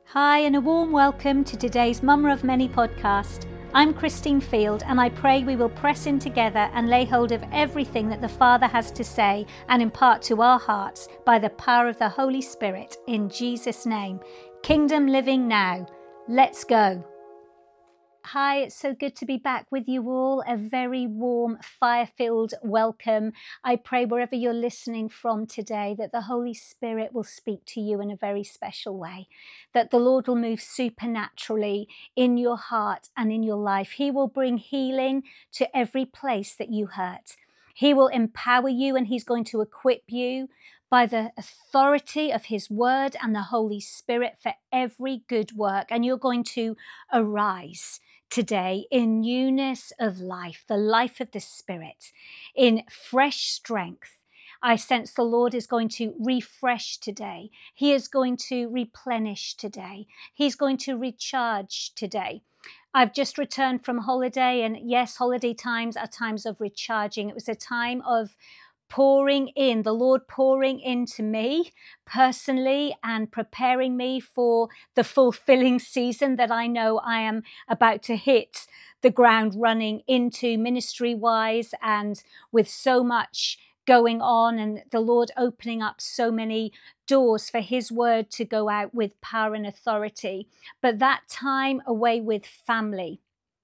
Hi, and a warm welcome to today's Mama of Many podcast. I'm Christine Field, and I pray we will press in together and lay hold of everything that the Father has to say and impart to our hearts by the power of the Holy Spirit, in Jesus' name. Kingdom living now. Let's go. Hi, it's so good to be back with you all. A very warm, fire-filled welcome. I pray wherever you're listening from today that the Holy Spirit will speak to you in a very special way, that the Lord will move supernaturally in your heart and in your life. He will bring healing to every place that you hurt. He will empower you, and He's going to equip you by the authority of His Word and the Holy Spirit for every good work. And you're going to arise today in newness of life, the life of the Spirit, in fresh strength. I sense the Lord is going to refresh today. He is going to replenish today. He's going to recharge today. I've just returned from holiday, and yes, holiday times are times of recharging. It was a time of pouring in, the Lord pouring into me personally and preparing me for the fulfilling season that I know I am about to hit the ground running into ministry-wise, and with so much going on, and the Lord opening up so many doors for His word to go out with power and authority. But that time away with family,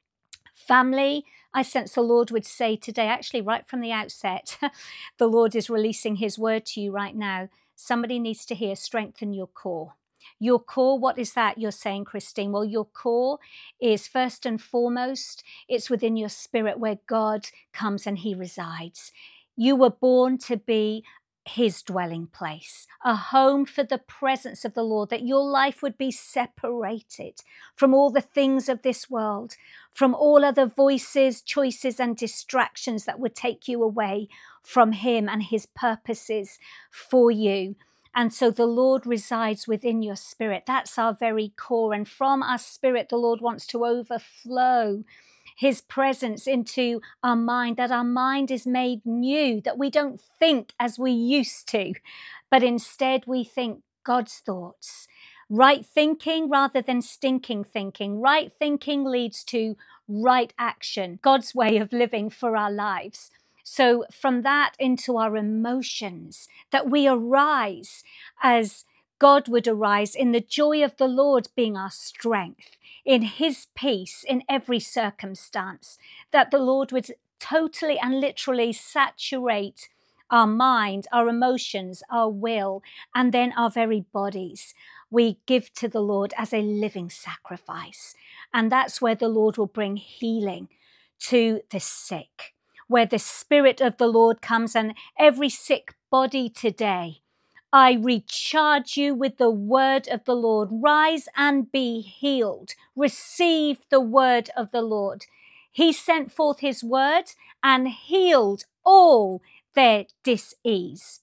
I sense the Lord would say today, actually right from the outset, the Lord is releasing His word to you right now. Somebody needs to hear, strengthen your core. Your core, what is that you're saying, Christine? Well, your core is first and foremost, it's within your spirit where God comes and He resides. You were born to be His dwelling place, a home for the presence of the Lord, that your life would be separated from all the things of this world, from all other voices, choices, and distractions that would take you away from Him and His purposes for you. And so the Lord resides within your spirit. That's our very core. And from our spirit, the Lord wants to overflow His presence into our mind, that our mind is made new, that we don't think as we used to, but instead we think God's thoughts. Right thinking rather than stinking thinking. Right thinking leads to right action, God's way of living for our lives. So from that into our emotions, that we arise as God would arise, in the joy of the Lord being our strength, in His peace in every circumstance, that the Lord would totally and literally saturate our mind, our emotions, our will, and then our very bodies. We give to the Lord as a living sacrifice. And that's where the Lord will bring healing to the sick, where the Spirit of the Lord comes, and every sick body today, I recharge you with the word of the Lord. Rise and be healed. Receive the word of the Lord. He sent forth His word and healed all their dis-ease.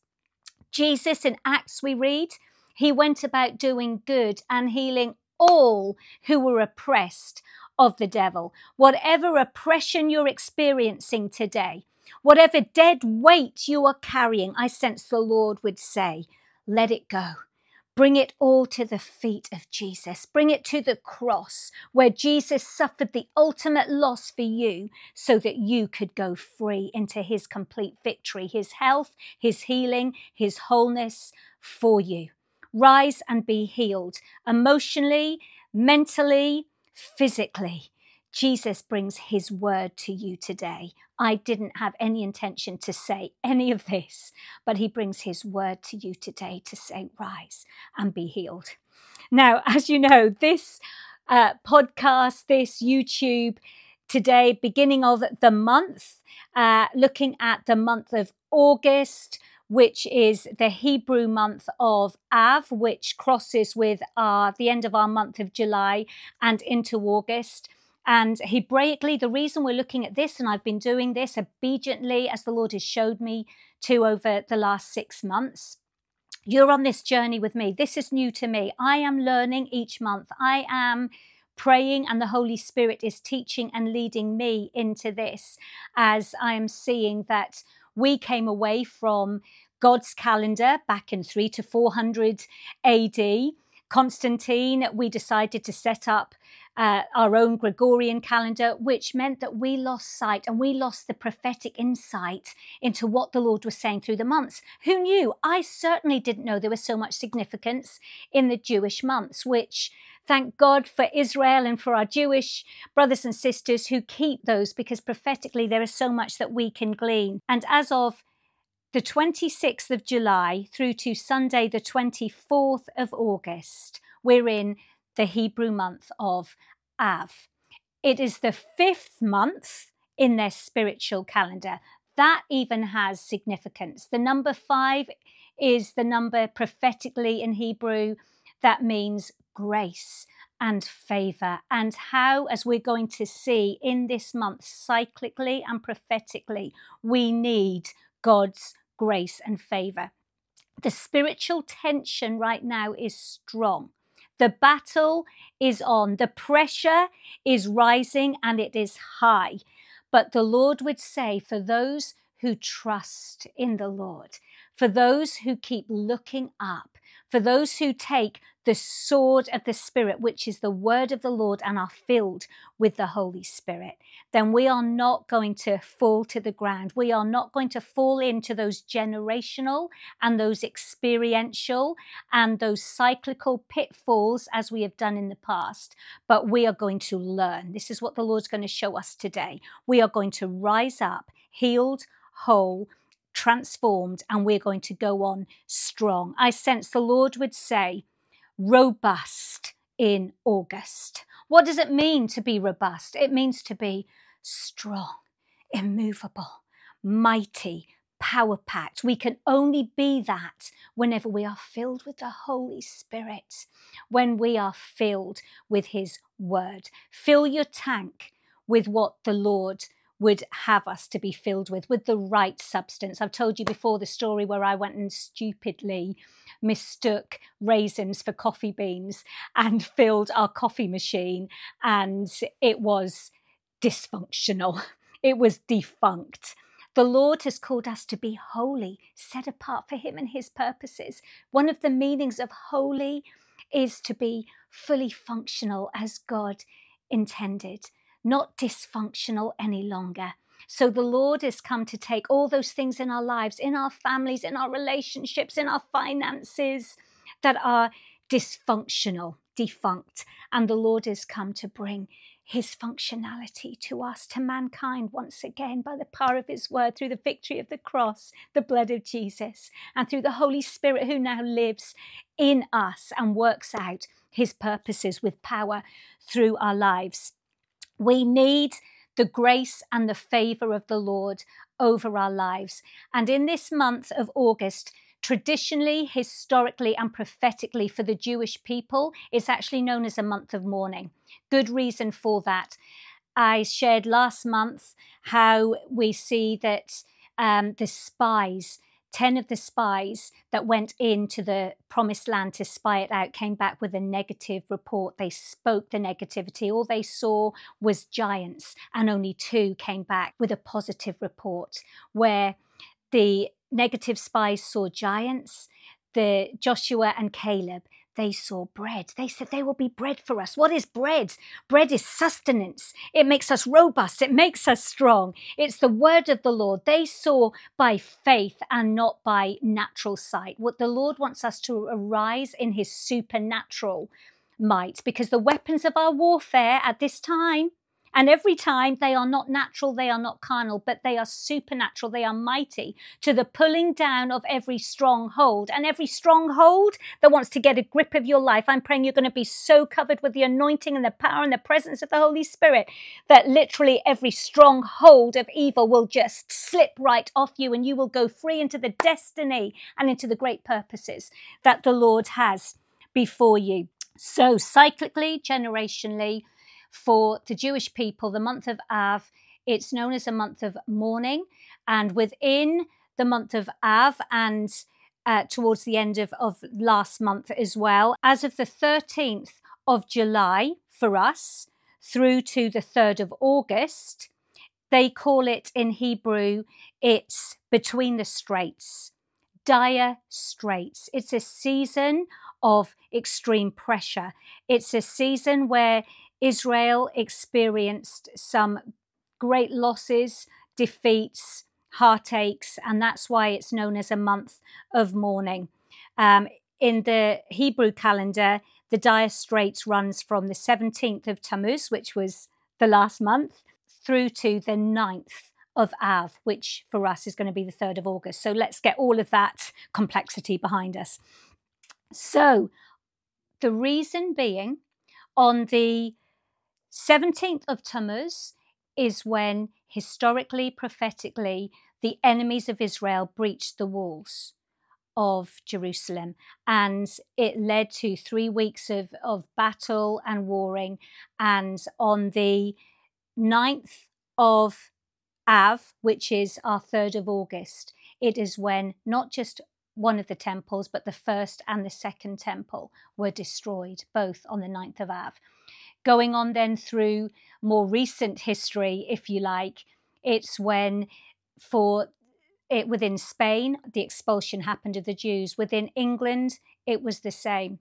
Jesus, in Acts we read, He went about doing good and healing all who were oppressed of the devil. Whatever oppression you're experiencing today, whatever dead weight you are carrying, I sense the Lord would say, let it go. Bring it all to the feet of Jesus. Bring it to the cross where Jesus suffered the ultimate loss for you so that you could go free into His complete victory, His health, His healing, His wholeness for you. Rise and be healed emotionally, mentally, physically. Jesus brings His word to you today. I didn't have any intention to say any of this, but He brings His word to you today to say, rise and be healed. Now, as you know, this podcast, this YouTube today, beginning of the month, looking at the month of August, which is the Hebrew month of Av, which crosses with the end of our month of July and into August. And Hebraically, the reason we're looking at this, and I've been doing this obediently as the Lord has showed me to over the last 6 months, you're on this journey with me. This is new to me. I am learning each month. I am praying, and the Holy Spirit is teaching and leading me into this, as I am seeing that we came away from God's calendar back in 300 to 400 AD, Constantine, we decided to set up our own Gregorian calendar, which meant that we lost sight and we lost the prophetic insight into what the Lord was saying through the months. Who knew? I certainly didn't know there was so much significance in the Jewish months, which thank God for Israel and for our Jewish brothers and sisters who keep those, because prophetically there is so much that we can glean. And as of the 26th of July through to Sunday, the 24th of August, we're in the Hebrew month of Av. It is the 5th month in their spiritual calendar. That even has significance. The number 5 is the number prophetically in Hebrew that means grace and favor, and how, as we're going to see in this month, cyclically and prophetically, we need God's grace and favor. The spiritual tension right now is strong. The battle is on. The pressure is rising and it is high. But the Lord would say, for those who trust in the Lord, for those who keep looking up, for those who take the sword of the Spirit, which is the word of the Lord, and are filled with the Holy Spirit, then we are not going to fall to the ground. We are not going to fall into those generational and those experiential and those cyclical pitfalls as we have done in the past. But we are going to learn. This is what the Lord's going to show us today. We are going to rise up, healed, whole, transformed, and we're going to go on strong. I sense the Lord would say, robust in August. What does it mean to be robust? It means to be strong, immovable, mighty, power-packed. We can only be that whenever we are filled with the Holy Spirit, when we are filled with His word. Fill your tank with what the Lord would have us to be filled with the right substance. I've told you before the story where I went and stupidly mistook raisins for coffee beans and filled our coffee machine, and it was dysfunctional. It was defunct. The Lord has called us to be holy, set apart for Him and His purposes. One of the meanings of holy is to be fully functional as God intended, not dysfunctional any longer. So the Lord has come to take all those things in our lives, in our families, in our relationships, in our finances that are dysfunctional, defunct. And the Lord has come to bring His functionality to us, to mankind once again, by the power of His word, through the victory of the cross, the blood of Jesus, and through the Holy Spirit who now lives in us and works out His purposes with power through our lives. We need the grace and the favor of the Lord over our lives. And in this month of August, traditionally, historically, and prophetically for the Jewish people, it's actually known as a month of mourning. Good reason for that. I shared last month how we see that the spies, 10 of the spies that went into the promised land to spy it out, came back with a negative report. They spoke the negativity. All they saw was giants, and only 2 came back with a positive report, where the negative spies saw giants. The Joshua and Caleb, they saw bread. They said, there will be bread for us. What is bread? Bread is sustenance. It makes us robust. It makes us strong. It's the word of the Lord. They saw by faith and not by natural sight. What the Lord wants us to arise in His supernatural might, because the weapons of our warfare at this time and every time, they are not natural, they are not carnal, but they are supernatural, they are mighty to the pulling down of every stronghold. And every stronghold that wants to get a grip of your life, I'm praying you're going to be so covered with the anointing and the power and the presence of the Holy Spirit that literally every stronghold of evil will just slip right off you, and you will go free into the destiny and into the great purposes that the Lord has before you. So cyclically, generationally, for the Jewish people, the month of Av, it's known as a month of mourning. And within the month of Av, and towards the end of last month as well, as of the 13th of July for us, through to the 3rd of August, they call it in Hebrew, it's between the straits, dire straits. It's a season of extreme pressure. It's a season where Israel experienced some great losses, defeats, heartaches, and that's why it's known as a month of mourning. In the Hebrew calendar, the dire straits runs from the 17th of Tammuz, which was the last month, through to the 9th of Av, which for us is going to be the 3rd of August. So let's get all of that complexity behind us. So the reason being, on the 17th of Tammuz is when, historically, prophetically, the enemies of Israel breached the walls of Jerusalem, and it led to 3 weeks of battle and warring. And on the 9th of Av, which is our 3rd of August, it is when not just one of the temples, but the first and the second temple were destroyed, both on the 9th of Av. Going on then through more recent history, if you like, it's when within Spain, the expulsion happened of the Jews. Within England, it was the same.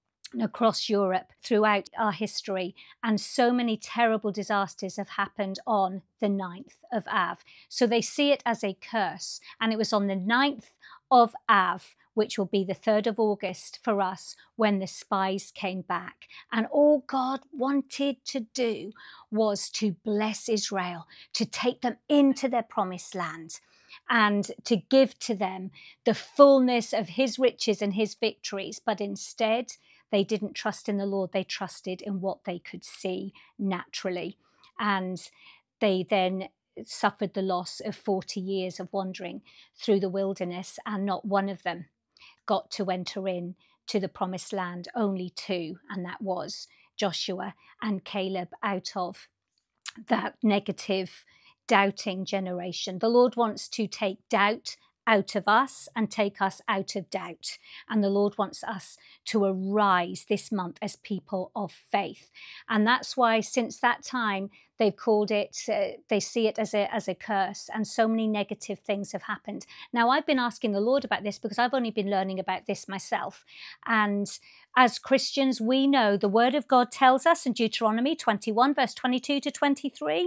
Across Europe, throughout our history, and so many terrible disasters have happened on the 9th of Av. So they see it as a curse. And it was on the 9th of Av, which will be the 3rd of August for us, when the spies came back. And all God wanted to do was to bless Israel, to take them into their promised land, and to give to them the fullness of his riches and his victories. But instead, they didn't trust in the Lord. They trusted in what they could see naturally. And they then suffered the loss of 40 years of wandering through the wilderness, and not one of them got to enter in to the promised land, only 2, and that was Joshua and Caleb, out of that negative, doubting generation. The Lord wants to take doubt out of us and take us out of doubt. And the Lord wants us to arise this month as people of faith. And that's why since that time, they've called it, they see it as a curse, and so many negative things have happened. Now, I've been asking the Lord about this because I've only been learning about this myself. And as Christians, we know the word of God tells us in Deuteronomy 21, verse 22 to 23,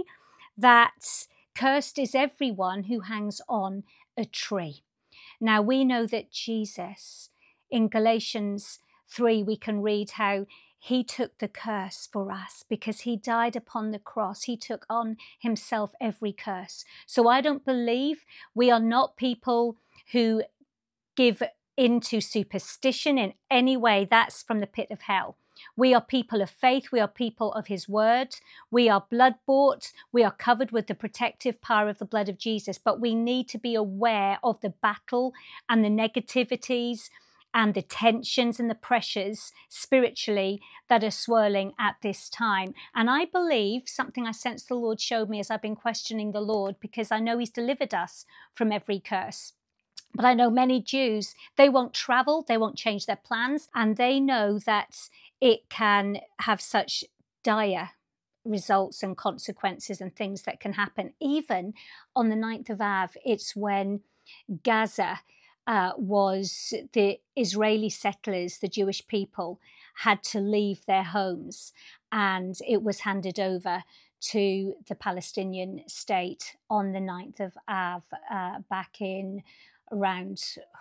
that cursed is everyone who hangs on a tree. Now, we know that Jesus, in Galatians 3, we can read how he took the curse for us because he died upon the cross. He took on himself every curse. So I don't believe, we are not people who give into superstition in any way. That's from the pit of hell. We are people of faith. We are people of his word. We are blood bought. We are covered with the protective power of the blood of Jesus. But we need to be aware of the battle and the negativities and the tensions and the pressures spiritually that are swirling at this time. And I believe, something I sense the Lord showed me as I've been questioning the Lord, because I know he's delivered us from every curse. But I know many Jews, they won't travel, they won't change their plans, and they know that it can have such dire results and consequences and things that can happen. Even on the 9th of Av, it's when Gaza was the Israeli settlers, the Jewish people, had to leave their homes, and it was handed over to the Palestinian state on the 9th of Av back in around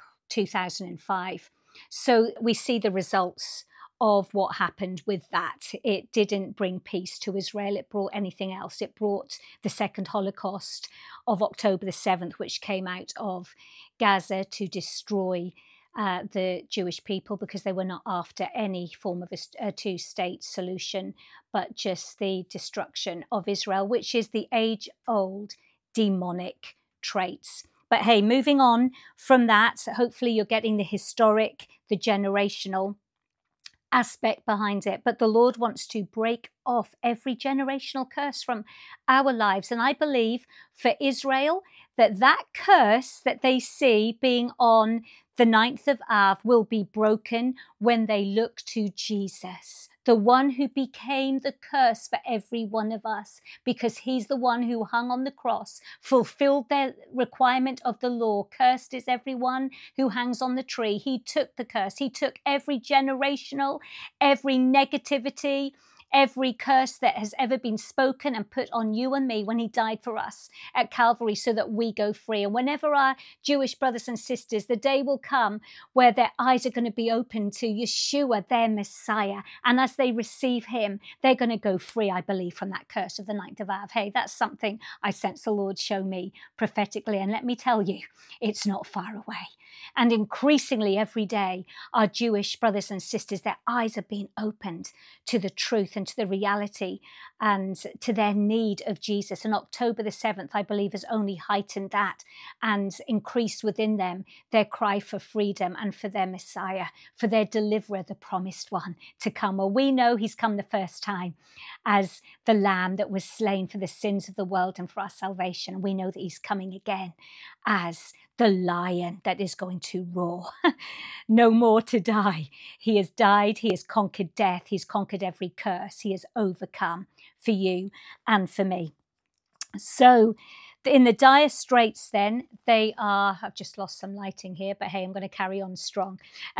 2005. So we see the results of what happened with that. It didn't bring peace to Israel. It brought anything else. It brought the second Holocaust of October the 7th, which came out of Gaza to destroy the Jewish people, because they were not after any form of a two-state solution, but just the destruction of Israel, which is the age-old demonic traits. But hey, moving on from that, hopefully you're getting the historic, the generational aspect behind it. But the Lord wants to break off every generational curse from our lives. And I believe for Israel that curse that they see being on the 9th of Av will be broken when they look to Jesus, the one who became the curse for every one of us, because he's the one who hung on the cross, fulfilled the requirement of the law. Cursed is everyone who hangs on the tree. He took the curse. He took every generational, every negativity, every curse that has ever been spoken and put on you and me when he died for us at Calvary so that we go free. And whenever our Jewish brothers and sisters, the day will come where their eyes are going to be open to Yeshua, their Messiah. And as they receive him, they're going to go free, I believe, from that curse of the 9th of Av. Hey, that's something I sense the Lord show me prophetically. And let me tell you, it's not far away. And increasingly every day, our Jewish brothers and sisters, their eyes are being opened to the truth and to the reality and to their need of Jesus. And October the 7th, I believe, has only heightened that and increased within them their cry for freedom and for their Messiah, for their deliverer, the promised one to come. Well, we know he's come the first time as the lamb that was slain for the sins of the world and for our salvation. We know that he's coming again as the lion that is going to roar. No more to die. He has died. He has conquered death. He's conquered every curse. He has overcome for you and for me. So in the dire straits then, they are, I've just lost some lighting here, but hey, I'm going to carry on strong.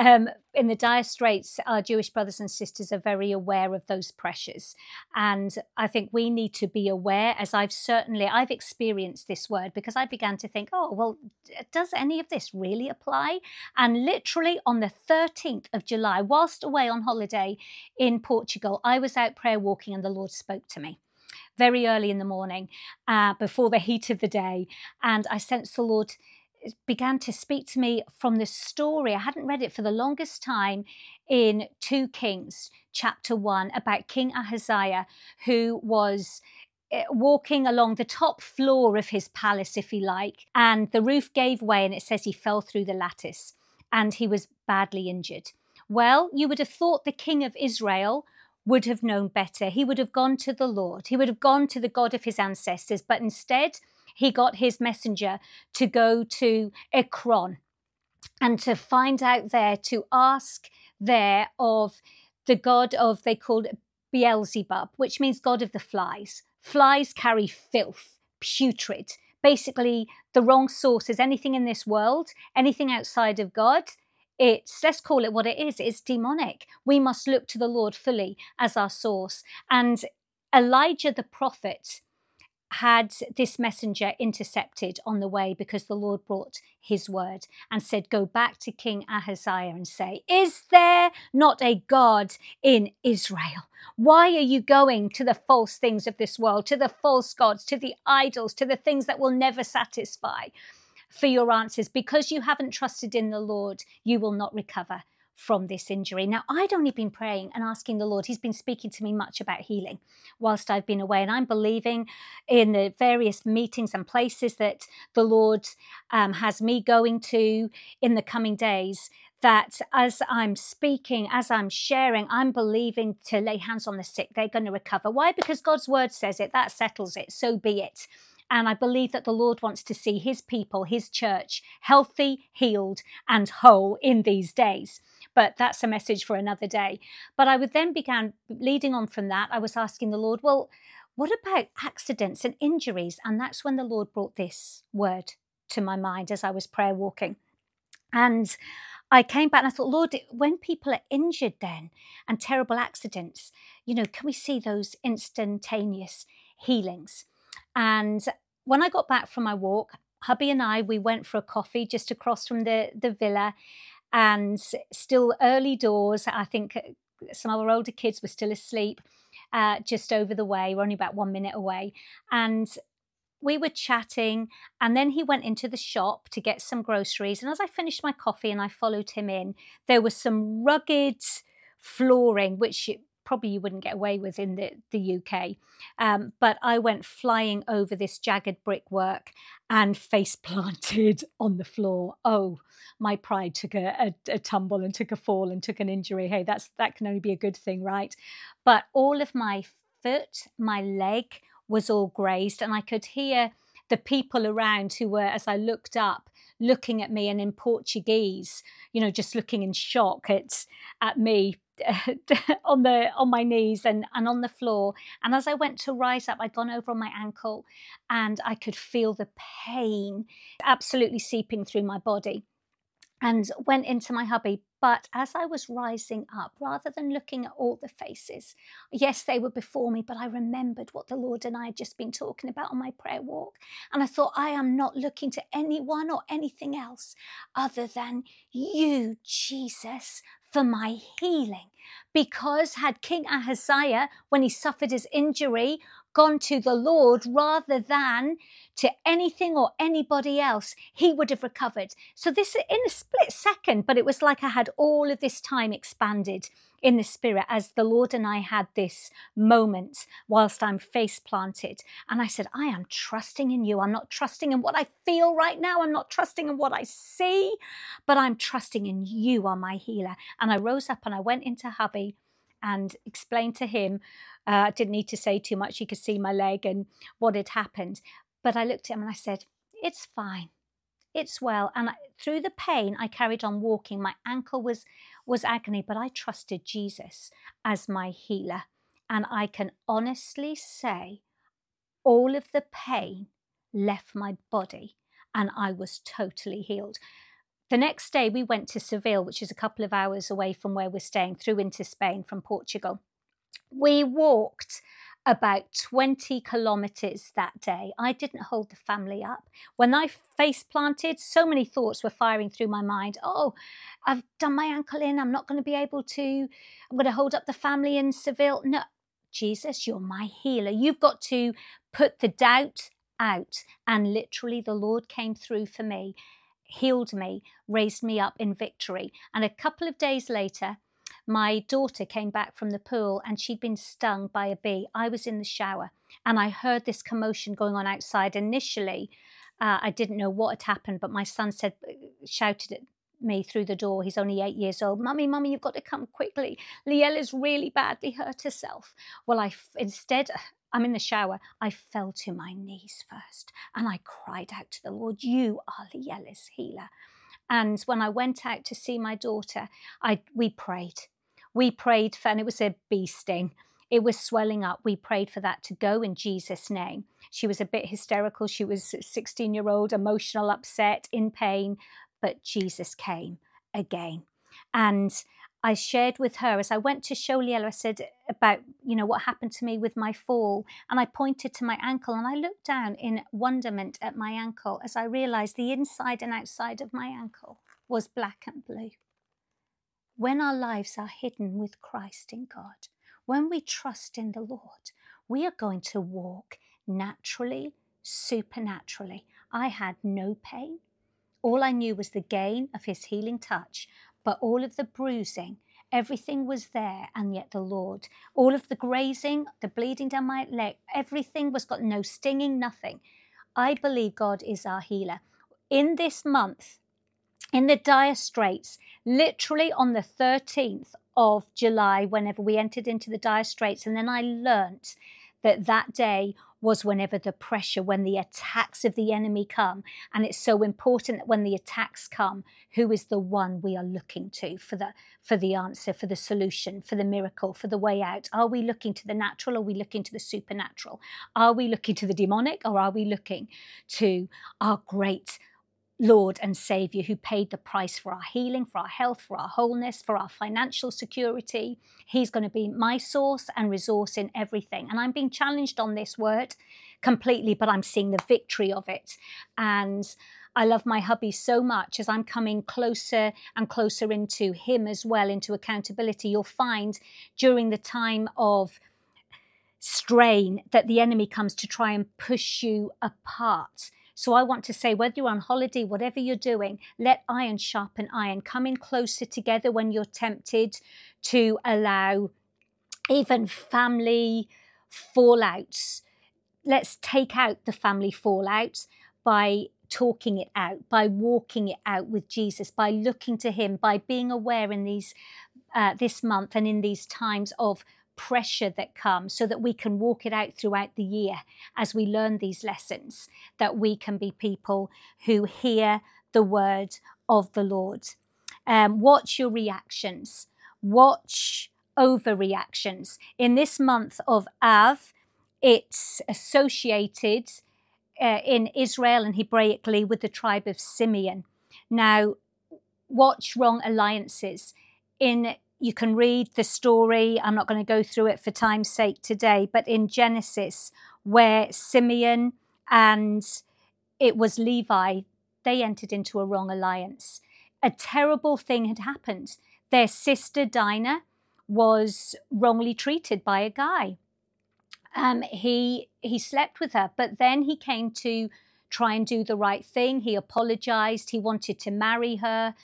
In the dire straits, our Jewish brothers and sisters are very aware of those pressures. And I think we need to be aware, as I've experienced this word, because I began to think, oh, well, does any of this really apply? And literally on the 13th of July, whilst away on holiday in Portugal, I was out prayer walking and the Lord spoke to me very early in the morning, before the heat of the day. And I sensed the Lord began to speak to me from the story. I hadn't read it for the longest time in 2 Kings chapter 1 about King Ahaziah, who was walking along the top floor of his palace, if you like, and the roof gave way and it says he fell through the lattice and he was badly injured. Well, you would have thought the king of Israel would have known better. He would have gone to the Lord. He would have gone to the God of his ancestors. But instead, he got his messenger to go to Ekron and to find out there, to ask there of the god of, they called it Beelzebub, which means god of the flies. Flies carry filth, putrid. Basically, the wrong source is anything in this world, anything outside of God. Let's call it what it is. It's demonic. We must look to the Lord fully as our source. And Elijah the prophet had this messenger intercepted on the way because the Lord brought his word and said, go back to King Ahaziah and say, is there not a God in Israel? Why are you going to the false things of this world, to the false gods, to the idols, to the things that will never satisfy? For your answers, because you haven't trusted in the Lord, you will not recover from this injury. Now, I'd only been praying and asking the Lord. He's been speaking to me much about healing whilst I've been away. And I'm believing in the various meetings and places that the Lord has me going to in the coming days, that as I'm speaking, as I'm sharing, I'm believing to lay hands on the sick. They're going to recover. Why? Because God's word says it. That settles it. So be it. And I believe that the Lord wants to see his people, his church, healthy, healed, and whole in these days. But that's a message for another day. But I would then began leading on from that. I was asking the Lord, well, what about accidents and injuries? And that's when the Lord brought this word to my mind as I was prayer walking. And I came back and I thought, Lord, when people are injured then and terrible accidents, can we see those instantaneous healings? And when I got back from my walk, hubby and I, we went for a coffee just across from the villa, and still early doors. I think some of our older kids were still asleep just over the way. We're only about 1 minute away. And we were chatting, and then he went into the shop to get some groceries. And as I finished my coffee and I followed him in, there was some rugged flooring, which probably you wouldn't get away with in the UK. But I went flying over this jagged brickwork and face planted on the floor. Oh, my pride took a tumble and took a fall and took an injury. Hey, that can only be a good thing, right? But all of my foot, my leg was all grazed, and I could hear the people around who were, as I looked up, looking at me and in Portuguese, just looking in shock at me on my knees and on the floor. And as I went to rise up, I'd gone over on my ankle and I could feel the pain absolutely seeping through my body, and went into my hubby. But as I was rising up, rather than looking at all the faces, yes, they were before me, but I remembered what the Lord and I had just been talking about on my prayer walk. And I thought, I am not looking to anyone or anything else other than you, Jesus, for my healing. Because had King Ahaziah, when he suffered his injury, gone to the Lord rather than to anything or anybody else, he would have recovered. So this in a split second, but it was like I had all of this time expanded in the spirit as the Lord and I had this moment whilst I'm face planted. And I said, I am trusting in you. I'm not trusting in what I feel right now. I'm not trusting in what I see, but I'm trusting in you are my healer. And I rose up and I went into hubby and explained to him, I didn't need to say too much. He could see my leg and what had happened. But I looked at him and I said, it's fine. It's well. And through the pain, I carried on walking. My ankle was agony, but I trusted Jesus as my healer. And I can honestly say all of the pain left my body and I was totally healed. The next day we went to Seville, which is a couple of hours away from where we're staying, through into Spain from Portugal. We walked about 20 kilometers that day. I didn't hold the family up. When I face planted, so many thoughts were firing through my mind. Oh, I've done my ankle in. I'm not going to be able to, I'm going to hold up the family in Seville. No, Jesus, you're my healer. You've got to put the doubt out. And literally the Lord came through for me, healed me, raised me up in victory. And a couple of days later, my daughter came back from the pool and she'd been stung by a bee. I was in the shower and I heard this commotion going on outside. Initially, I didn't know what had happened, but my son shouted at me through the door. He's only 8 years old. Mummy, you've got to come quickly. Liella's really badly hurt herself. Well, instead, I'm in the shower. I fell to my knees first and I cried out to the Lord, you are Liella's healer. And when I went out to see my daughter, we prayed. We prayed for, and it was a bee sting. It was swelling up. We prayed for that to go in Jesus' name. She was a bit hysterical. She was a 16-year-old, emotional, upset, in pain, but Jesus came again. And I shared with her as I went to show Liella, I said about, what happened to me with my fall. And I pointed to my ankle and I looked down in wonderment at my ankle as I realized the inside and outside of my ankle was black and blue. When our lives are hidden with Christ in God, when we trust in the Lord, we are going to walk naturally, supernaturally. I had no pain. All I knew was the gain of his healing touch, but all of the bruising, everything was there, and yet the Lord, all of the grazing, the bleeding down my leg, everything was got no stinging, nothing. I believe God is our healer. In this month, in the dire straits, literally on the 13th of July, whenever we entered into the dire straits, and then I learnt that day was whenever the pressure, when the attacks of the enemy come. And it's so important that when the attacks come, who is the one we are looking to for the answer, for the solution, for the miracle, for the way out? Are we looking to the natural or are we looking to the supernatural? Are we looking to the demonic or are we looking to our great Lord and Savior who paid the price for our healing, for our health, for our wholeness, for our financial security? He's going to be my source and resource in everything. And I'm being challenged on this word completely, but I'm seeing the victory of it. And I love my hubby so much as I'm coming closer and closer into him as well, into accountability. You'll find during the time of strain that the enemy comes to try and push you apart. So I want to say, whether you're on holiday, whatever you're doing, let iron sharpen iron. Come in closer together when you're tempted to allow even family fallouts. Let's take out the family fallouts by talking it out, by walking it out with Jesus, by looking to him, by being aware in this month and in these times of pressure that comes, so that we can walk it out throughout the year as we learn these lessons, that we can be people who hear the word of the Lord. Watch your reactions. Watch overreactions. In this month of Av, it's associated in Israel and Hebraically with the tribe of Simeon. Now, watch wrong alliances. You can read the story. I'm not going to go through it for time's sake today, but in Genesis, where Simeon and it was Levi, they entered into a wrong alliance. A terrible thing had happened. Their sister Dinah was wrongly treated by a guy. He slept with her, but then he came to try and do the right thing. He apologized. He wanted to marry her.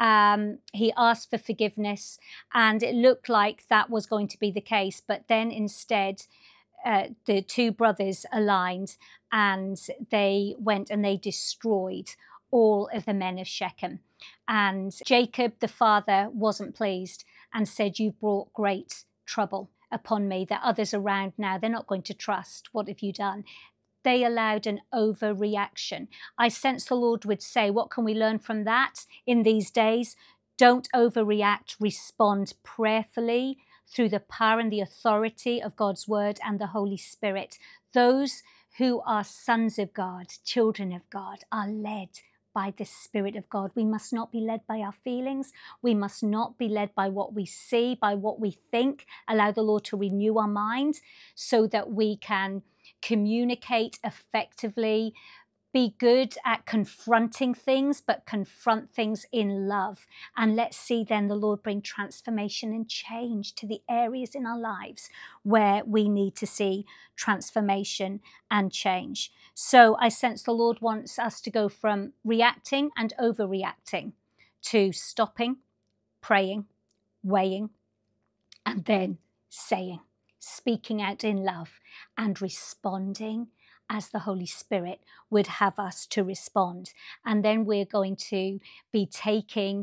He asked for forgiveness, and it looked like that was going to be the case. But then instead, the two brothers aligned, and they went and they destroyed all of the men of Shechem. And Jacob, the father, wasn't pleased and said, "You've brought great trouble upon me that others around now, they're not going to trust. What have you done?" They allowed an overreaction. I sense the Lord would say, what can we learn from that in these days? Don't overreact. Respond prayerfully through the power and the authority of God's word and the Holy Spirit. Those who are sons of God, children of God, are led by the Spirit of God. We must not be led by our feelings. We must not be led by what we see, by what we think. Allow the Lord to renew our mind so that we can communicate effectively, be good at confronting things, but confront things in love. And let's see then the Lord bring transformation and change to the areas in our lives where we need to see transformation and change. So I sense the Lord wants us to go from reacting and overreacting to stopping, praying, weighing, and then saying, speaking out in love and responding as the Holy Spirit would have us to respond. And then we're going to be taking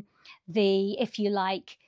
if you like,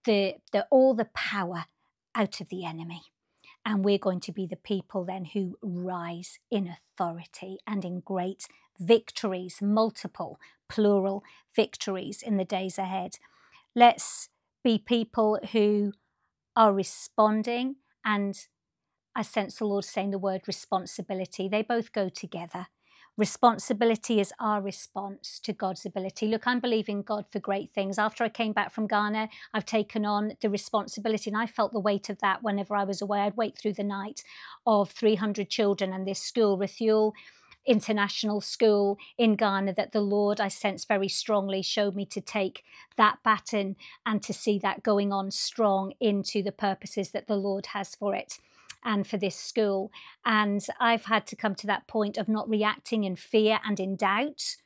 all the power out of the enemy. And we're going to be the people then who rise in authority and in great victories, multiple, plural victories in the days ahead. Let's be people who are responding, and I sense the Lord saying the word responsibility. They both go together. Responsibility is our response to God's ability. Look, I'm believing God for great things. After I came back from Ghana, I've taken on the responsibility, and I felt the weight of that whenever I was away. I'd wait through the night of 300 children and this school, Rethuel International School in Ghana, that the Lord, I sense very strongly, showed me to take that baton and to see that going on strong into the purposes that the Lord has for it and for this school. And I've had to come to that point of not reacting in fear and in doubt,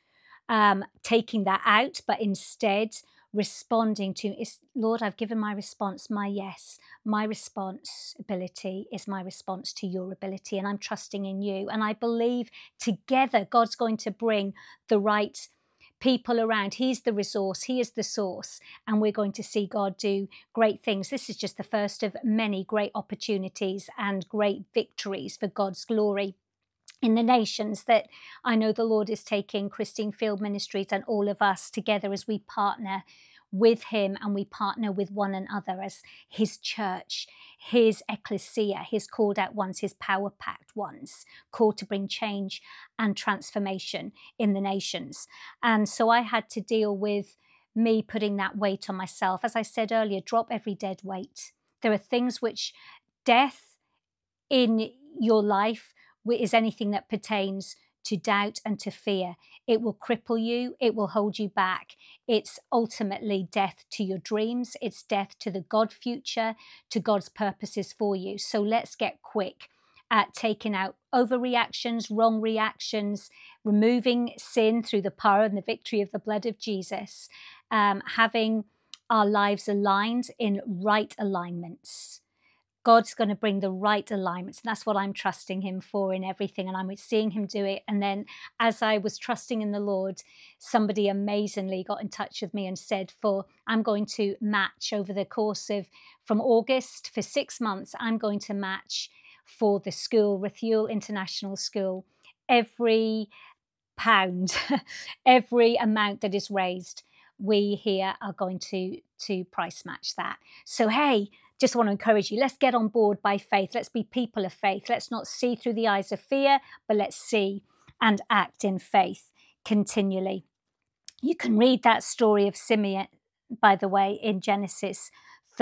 taking that out, but instead responding to, Lord, I've given my response, my yes. My responsibility is my response to your ability, and I'm trusting in you. And I believe together God's going to bring the right people around. He's the resource, he is the source, and we're going to see God do great things. This is just the first of many great opportunities and great victories for God's glory in the nations that I know the Lord is taking Christine Field Ministries and all of us together as we partner with him and we partner with one another as his church, his ecclesia, his called out ones, his power packed ones, called to bring change and transformation in the nations. And so I had to deal with me putting that weight on myself. As I said earlier, drop every dead weight. There are things which death in your life is anything that pertains to doubt and to fear. It will cripple you. It will hold you back. It's ultimately death to your dreams. It's death to the God future, to God's purposes for you. So let's get quick at taking out overreactions, wrong reactions, removing sin through the power and the victory of the blood of Jesus, having our lives aligned in right alignments. God's going to bring the right alignments. And that's what I'm trusting him for in everything. And I'm seeing him do it. And then as I was trusting in the Lord, somebody amazingly got in touch with me and said, I'm going to match over the course of from August for 6 months, I'm going to match for the school, Rathule International School, every pound, every amount that is raised. We here are going to price match that. So, hey, just want to encourage you, let's get on board by faith. Let's be people of faith. Let's not see through the eyes of fear, but let's see and act in faith continually. You can read that story of Simeon, by the way, in Genesis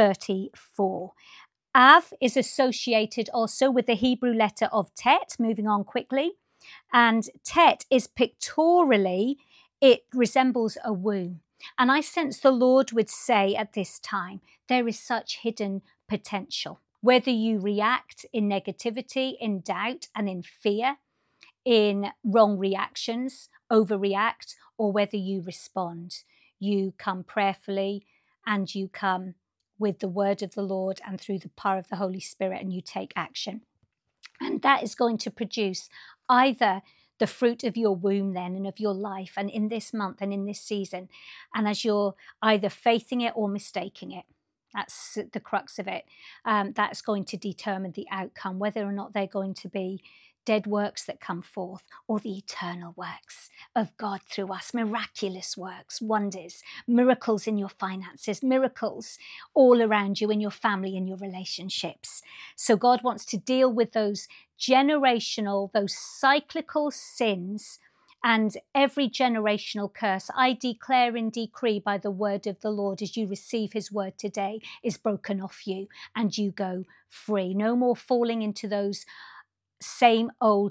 34. Av is associated also with the Hebrew letter of Tet, moving on quickly. And Tet is pictorially, it resembles a womb. And I sense the Lord would say at this time, there is such hidden potential. Whether you react in negativity, in doubt, and in fear, in wrong reactions, overreact, or whether you respond, you come prayerfully and you come with the word of the Lord and through the power of the Holy Spirit, and you take action. And that is going to produce either the fruit of your womb then and of your life and in this month and in this season. And as you're either faithing it or mistaking it, that's the crux of it. That's going to determine the outcome, whether or not they're going to be dead works that come forth or the eternal works of God through us, miraculous works, wonders, miracles in your finances, miracles all around you in your family and your relationships. So God wants to deal with those generational, those cyclical sins and every generational curse. I declare and decree by the word of the Lord as you receive his word today is broken off you and you go free. No more falling into those same old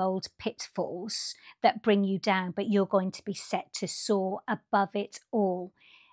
pitfalls that bring you down, but you're going to be set to soar above it all.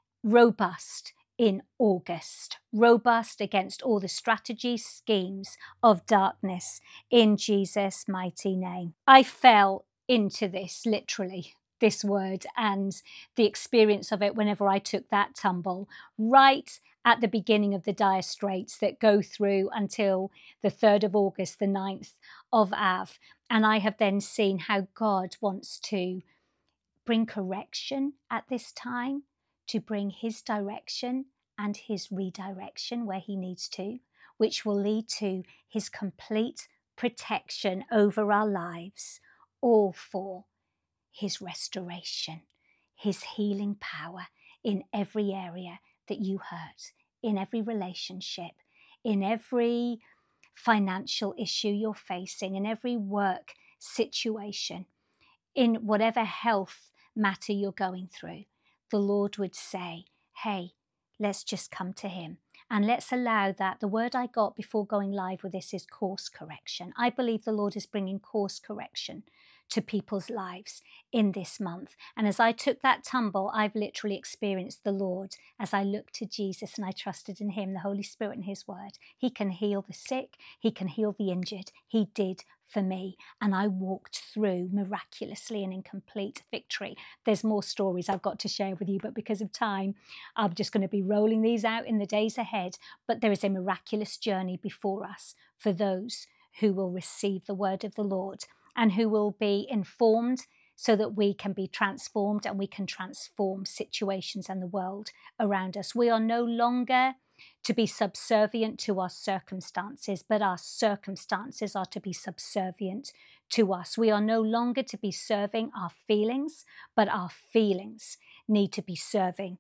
Robust in August, robust against all the strategies, schemes of darkness in Jesus' mighty name. I fell into this, literally, this word and the experience of it whenever I took that tumble, right at the beginning of the dire straits that go through until the 3rd of August, the 9th of Av. And I have then seen how God wants to bring correction at this time, to bring his direction and his redirection where he needs to, which will lead to his complete protection over our lives, all for his restoration, his healing power in every area that you hurt, in every relationship, in every financial issue you're facing, in every work situation, in whatever health matter you're going through. The Lord would say, hey, let's just come to him. And let's allow that. The word I got before going live with this is course correction. I believe the Lord is bringing course correction to people's lives in this month. And as I took that tumble, I've literally experienced the Lord as I looked to Jesus and I trusted in him, the Holy Spirit and his word. He can heal the sick. He can heal the injured. He did for me. And I walked through miraculously and in complete victory. There's more stories I've got to share with you, but because of time, I'm just going to be rolling these out in the days ahead. But there is a miraculous journey before us for those who will receive the word of the Lord and who will be informed so that we can be transformed and we can transform situations and the world around us. We are no longer to be subservient to our circumstances, but our circumstances are to be subservient to us. We are no longer to be serving our feelings, but our feelings need to be serving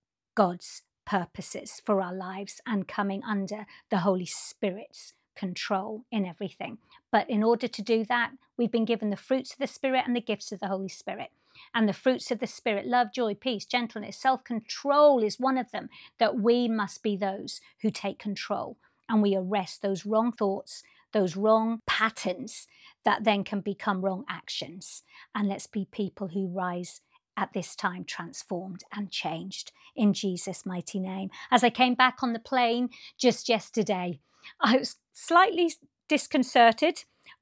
God's purposes for our lives and coming under the Holy Spirit's control in everything. But in order to do that, we've been given the fruits of the Spirit and the gifts of the Holy Spirit. And the fruits of the Spirit, love, joy, peace, gentleness, self-control is one of them, that we must be those who take control and we arrest those wrong thoughts, those wrong patterns that then can become wrong actions. And let's be people who rise at this time transformed and changed in Jesus' mighty name. As I came back on the plane just yesterday, I was slightly disconcerted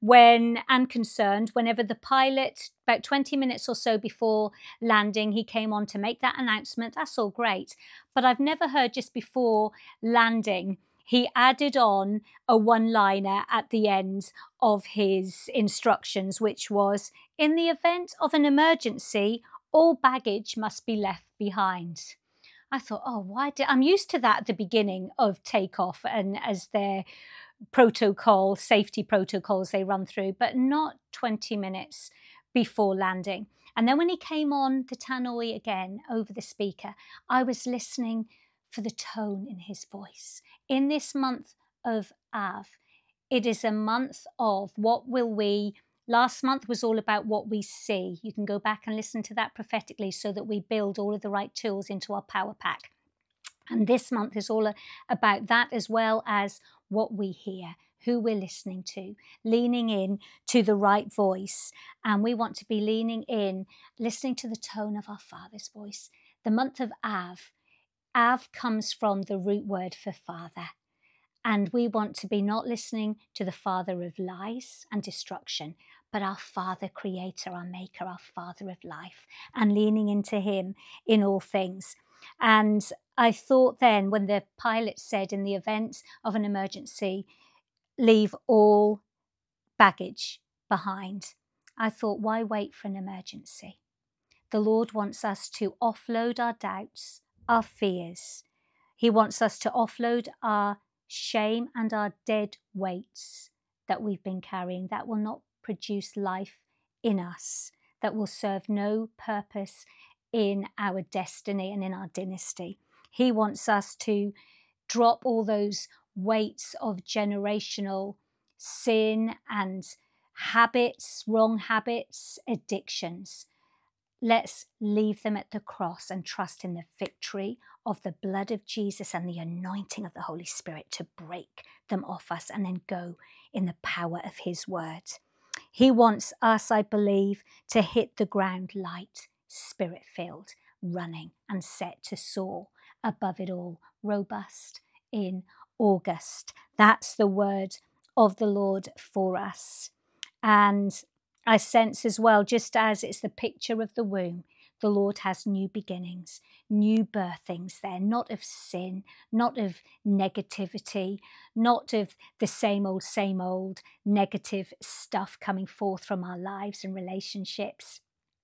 and concerned whenever the pilot, about 20 minutes or so before landing, he came on to make that announcement. That's all great. But I've never heard just before landing he added on a one-liner at the end of his instructions, which was, in the event of an emergency, all baggage must be left behind. I thought, oh, I'm used to that at the beginning of takeoff and as their safety protocols they run through, but not 20 minutes before landing. And then when he came on the tannoy again over the speaker, I was listening for the tone in his voice. In this month of Av, it is a month of last month was all about what we see. You can go back and listen to that prophetically so that we build all of the right tools into our power pack. And this month is all about that, as well as what we hear, who we're listening to, leaning in to the right voice. And we want to be leaning in, listening to the tone of our Father's voice. The month of Av comes from the root word for father. And we want to be not listening to the father of lies and destruction, but our Father Creator, our Maker, our Father of life, and leaning into him in all things. And I thought then, when the pilot said, in the event of an emergency, leave all baggage behind, I thought, why wait for an emergency? The Lord wants us to offload our doubts, our fears. He wants us to offload our shame and our dead weights that we've been carrying that will not produce life in us, that will serve no purpose in our destiny and in our dynasty. He wants us to drop all those weights of generational sin and habits, wrong habits, addictions. Let's leave them at the cross and trust in the victory of the blood of Jesus and the anointing of the Holy Spirit to break them off us and then go in the power of his word. He wants us, I believe, to hit the ground light, spirit-filled, running and set to soar above it all, robust in August. That's the word of the Lord for us. And I sense as well, just as it's the picture of the womb, the Lord has new beginnings, new birthings there, not of sin, not of negativity, not of the same old negative stuff coming forth from our lives and relationships,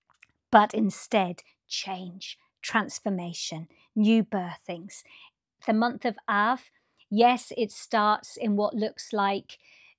but instead change, transformation, new birthings. The month of Av, yes, it starts in what looks like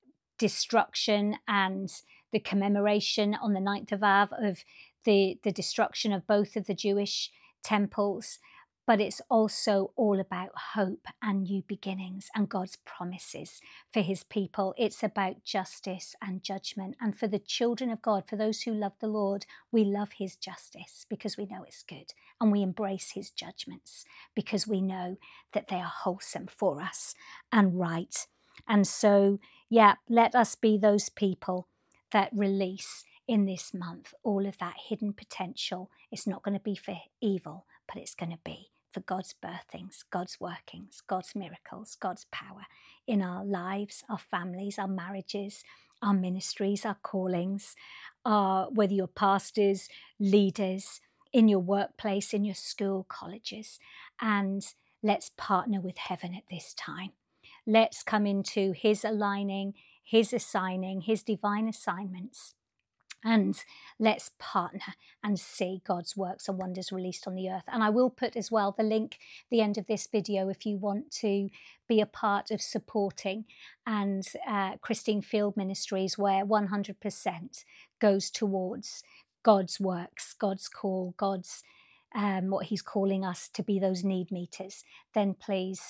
destruction and the commemoration on the 9th of Av of the destruction of both of the Jewish temples, but it's also all about hope and new beginnings and God's promises for his people. It's about justice and judgment. And for the children of God, for those who love the Lord, we love his justice because we know it's good, and we embrace his judgments because we know that they are wholesome for us and right. And so, let us be those people that release in this month all of that hidden potential. It's not going to be for evil, but it's going to be for God's birthings, God's workings, God's miracles, God's power in our lives, our families, our marriages, our ministries, our callings, whether you're pastors, leaders, in your workplace, in your school, colleges. And let's partner with heaven at this time. Let's come into his aligning, his assigning, his divine assignments. And let's partner and see God's works and wonders released on the earth. And I will put as well the link at the end of this video if you want to be a part of supporting and Christine Field Ministries, where 100% goes towards God's works, God's call, God's what he's calling us to be, those need meters. Then please,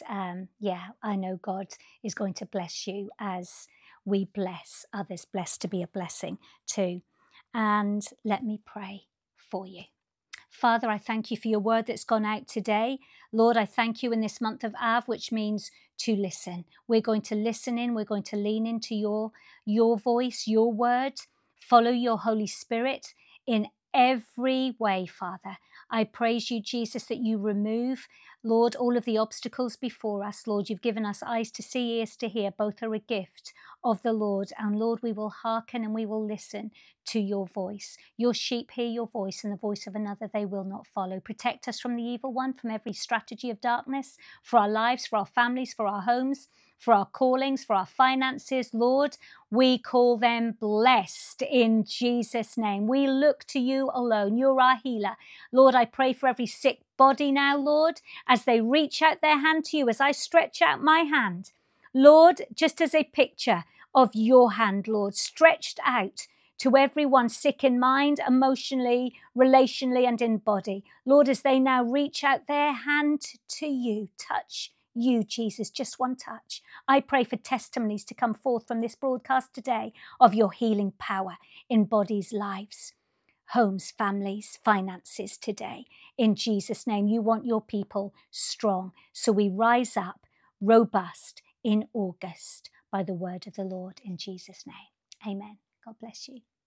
I know God is going to bless you as we bless others, blessed to be a blessing too. And let me pray for you. Father, I thank you for your word that's gone out today. Lord, I thank you in this month of Av, which means to listen. We're going to listen in. We're going to lean into your voice, your word, follow your Holy Spirit in every way, Father. I praise you, Jesus, that you remove, Lord, all of the obstacles before us. Lord, you've given us eyes to see, ears to hear. Both are a gift of the Lord. And Lord, we will hearken and we will listen to your voice. Your sheep hear your voice, and the voice of another they will not follow. Protect us from the evil one, from every strategy of darkness, for our lives, for our families, for our homes, for our callings, for our finances, Lord. We call them blessed in Jesus' name. We look to you alone. You're our healer. Lord, I pray for every sick body now, Lord, as they reach out their hand to you, as I stretch out my hand. Lord, just as a picture of your hand, Lord, stretched out to everyone sick in mind, emotionally, relationally, and in body. Lord, as they now reach out their hand to you, touch you, Jesus, just one touch. I pray for testimonies to come forth from this broadcast today of your healing power in bodies' lives, homes, families, finances today. In Jesus' name, you want your people strong. So we rise up robust in August by the word of the Lord in Jesus' name. Amen. God bless you.